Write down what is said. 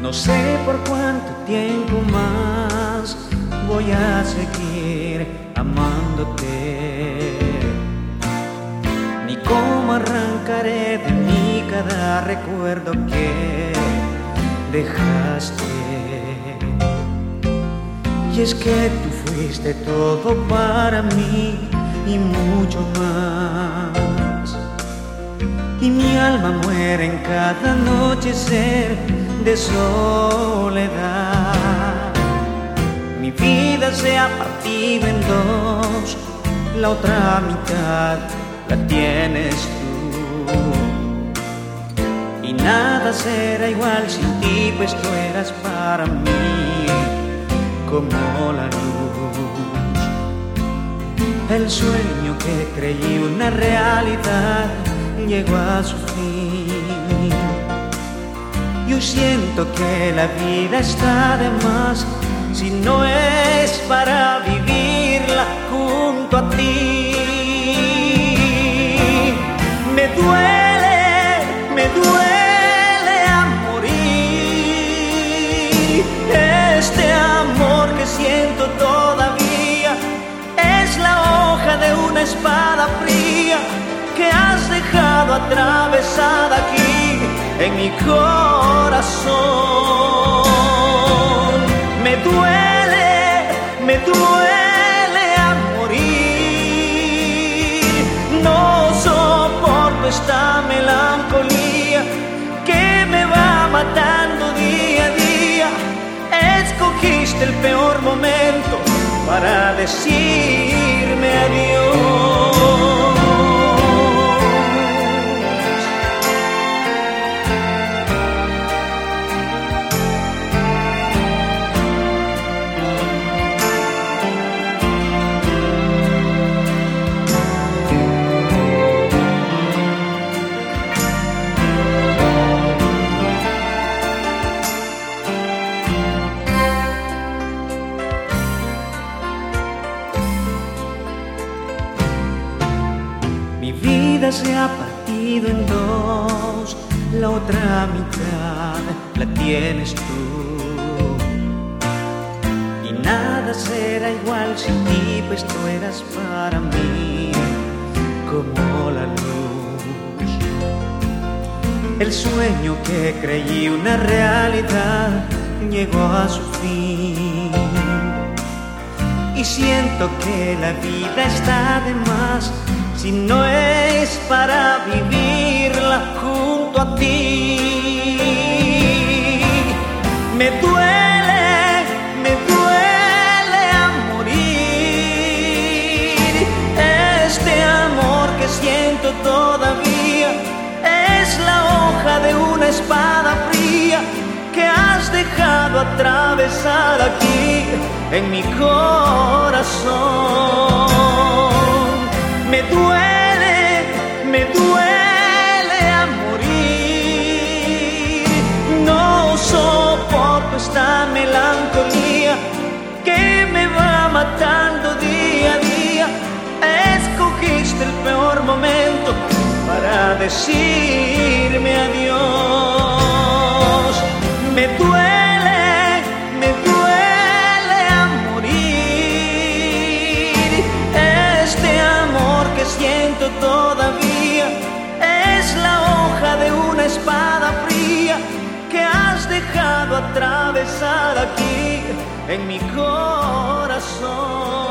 No sé por cuánto tiempo más voy a seguir amándote, ni cómo arrancaré de mí cada recuerdo que dejaste. Y es que tú fuiste todo para mí y mucho más, y mi alma muere en cada anochecer de soledad. Mi vida se ha partido en dos, la otra mitad la tienes tú, y nada será igual sin ti, pues tú eras para mí como la luz. El sueño que creí una realidad llegó a su fin. Yo siento que la vida está de más si no es para vivirla junto a ti. Me duele a morir. Este amor que siento todavía es la hoja de una espada fría que has dejado atravesada aquí en mi corazón. Me duele a morir. No soporto esta melancolía que me va matando día a día. Escogiste el peor momento para decirme adiós. Mi vida se ha partido en dos, la otra mitad la tienes tú, y nada será igual sin ti, pues tú eras para mí como la luz. El sueño que creí una realidad llegó a su fin, y siento que la vida está de más si no es para vivirla junto a ti. Me duele a morir. Este amor que siento todavía es la hoja de una espada fría que has dejado atravesar aquí en mi corazón. Me duele a morir. No soporto esta melancolía que me va matando día a día. Escogiste el peor momento para decirme adiós. Me duele a morir. Este amor que siento todavía es la hoja de una espada fría que has dejado atravesar aquí en mi corazón.